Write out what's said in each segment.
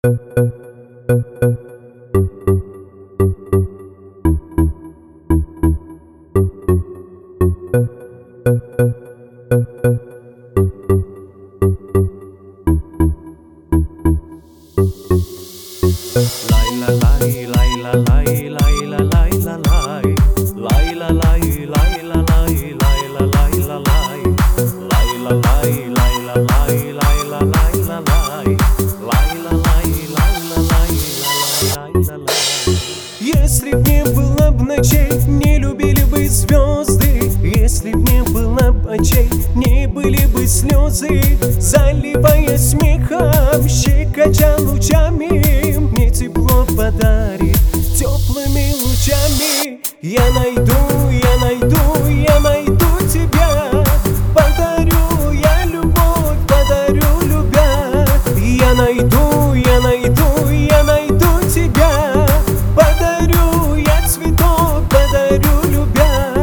Если б не было б ночей, не любили бы звезды. Если б не было б очей, не были бы слезы. Заливая смехом, щекоча лучами, мне тепло подарит теплыми лучами. Я найду тебя, подарю я любовь, подарю любя. Я найду тебя, подарю я цветок, подарю любя.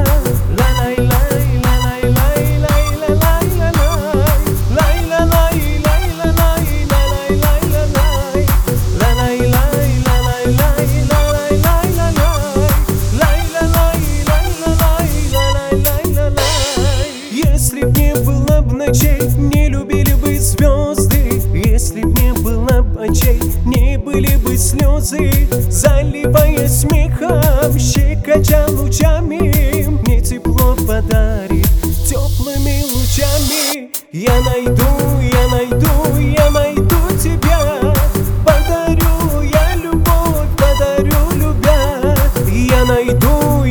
Если б не было б ночей, не любили бы звезды. Если б не было б очей, не были бы слезы. Заливая смехом, щекоча лучами, мне тепло подарит теплыми лучами. Я найду тебя, подарю я любовь, подарю любя. Я найду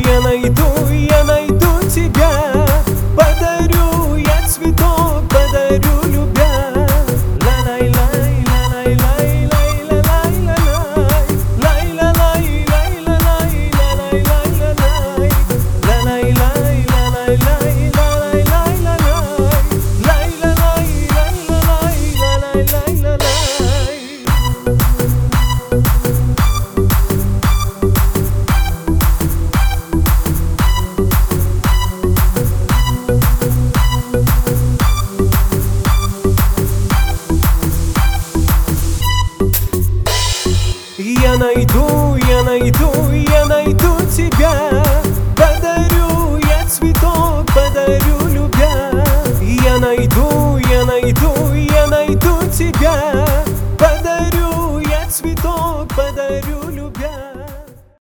тебя, подарю я цветок, подарю любя. Я найду тебя.